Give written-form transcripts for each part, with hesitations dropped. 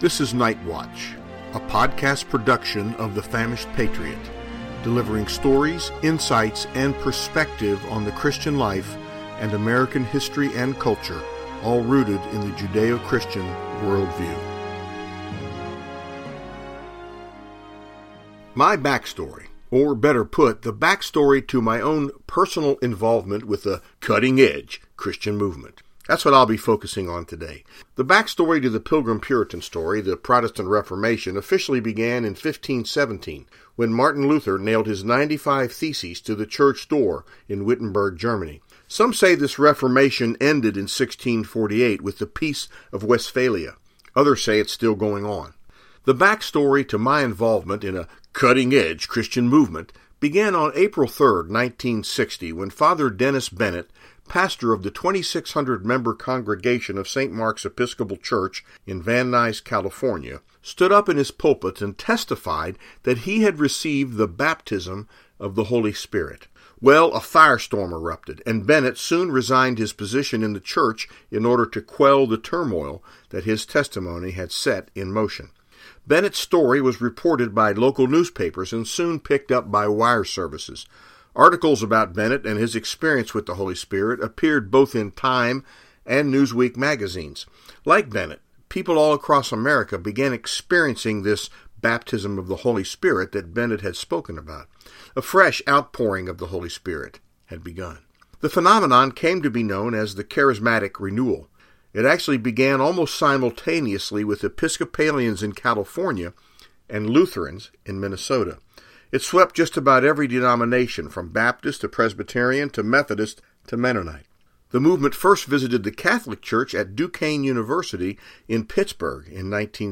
This is Night Watch, a podcast production of The Famished Patriot, delivering stories, insights, and perspective on the Christian life and American history and culture, all rooted in the Judeo-Christian worldview. My backstory, or better put, the backstory to my own personal involvement with the cutting-edge Christian movement. That's what I'll be focusing on today. The backstory to the Pilgrim Puritan story, the Protestant Reformation, officially began in 1517, when Martin Luther nailed his 95 Theses to the church door in Wittenberg, Germany. Some say this Reformation ended in 1648 with the Peace of Westphalia. Others say it's still going on. The backstory to my involvement in a cutting-edge Christian movement began on April 3, 1960, when Father Dennis Bennett, pastor of the 2,600-member congregation of St. Mark's Episcopal Church in Van Nuys, California, stood up in his pulpit and testified that he had received the baptism of the Holy Spirit. Well, a firestorm erupted, and Bennett soon resigned his position in the church in order to quell the turmoil that his testimony had set in motion. Bennett's story was reported by local newspapers and soon picked up by wire services. Articles about Bennett and his experience with the Holy Spirit appeared both in Time and Newsweek magazines. Like Bennett, people all across America began experiencing this baptism of the Holy Spirit that Bennett had spoken about. A fresh outpouring of the Holy Spirit had begun. The phenomenon came to be known as the charismatic renewal. It actually began almost simultaneously with Episcopalians in California and Lutherans in Minnesota. It swept just about every denomination, from Baptist to Presbyterian to Methodist to Mennonite. The movement first visited the Catholic Church at Duquesne University in Pittsburgh in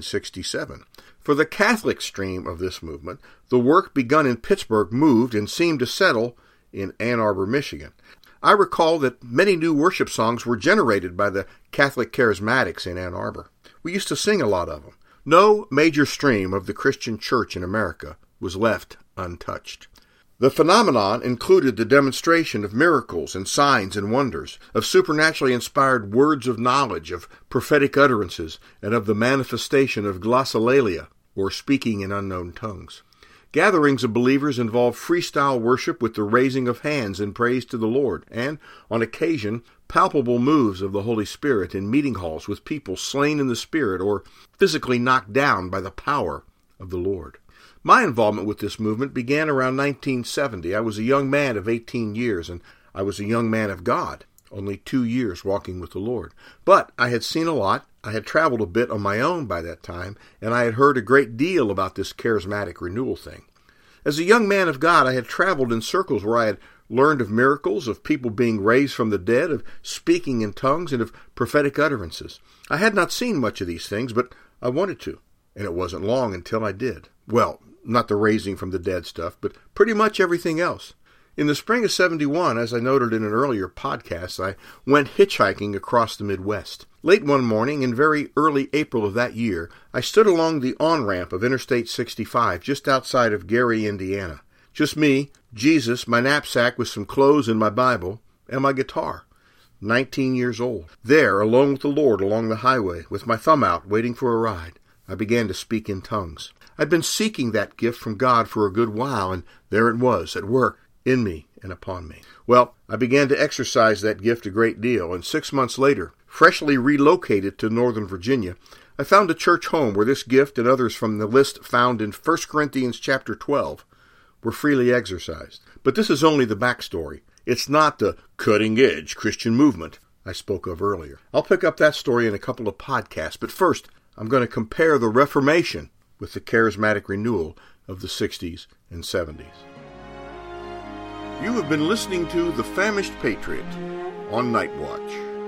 1967. For the Catholic stream of this movement, the work begun in Pittsburgh moved and seemed to settle in Ann Arbor, Michigan. I recall that many new worship songs were generated by the Catholic Charismatics in Ann Arbor. We used to sing a lot of them. No major stream of the Christian church in America was left untouched. The phenomenon included the demonstration of miracles and signs and wonders, of supernaturally inspired words of knowledge, of prophetic utterances, and of the manifestation of glossolalia, or speaking in unknown tongues. Gatherings of believers involved freestyle worship with the raising of hands in praise to the Lord, and, on occasion, palpable moves of the Holy Spirit in meeting halls with people slain in the Spirit or physically knocked down by the power of the Lord. My involvement with this movement began around 1970. I was a young man of 18 years, and I was a young man of God, only 2 years walking with the Lord. But I had seen a lot, I had traveled a bit on my own by that time, and I had heard a great deal about this charismatic renewal thing. As a young man of God, I had traveled in circles where I had learned of miracles, of people being raised from the dead, of speaking in tongues, and of prophetic utterances. I had not seen much of these things, but I wanted to, and it wasn't long until I did. Well, not the raising from the dead stuff, but pretty much everything else. In the spring of 71, as I noted in an earlier podcast, I went hitchhiking across the Midwest. Late one morning, in very early April of that year, I stood along the on-ramp of Interstate 65 just outside of Gary, Indiana. Just me, Jesus, my knapsack with some clothes and my Bible, and my guitar. 19 years old. There, alone with the Lord along the highway, with my thumb out, waiting for a ride, I began to speak in tongues. I'd been seeking that gift from God for a good while, and there it was, at work, in me and upon me. Well, I began to exercise that gift a great deal, and 6 months later, freshly relocated to Northern Virginia, I found a church home where this gift and others from the list found in 1 Corinthians chapter 12 were freely exercised. But this is only the backstory. It's not the cutting-edge Christian movement I spoke of earlier. I'll pick up that story in a couple of podcasts, but first, I'm going to compare the Reformation with the charismatic renewal of the 60s and 70s. You have been listening to The Famished Patriot on Night Watch.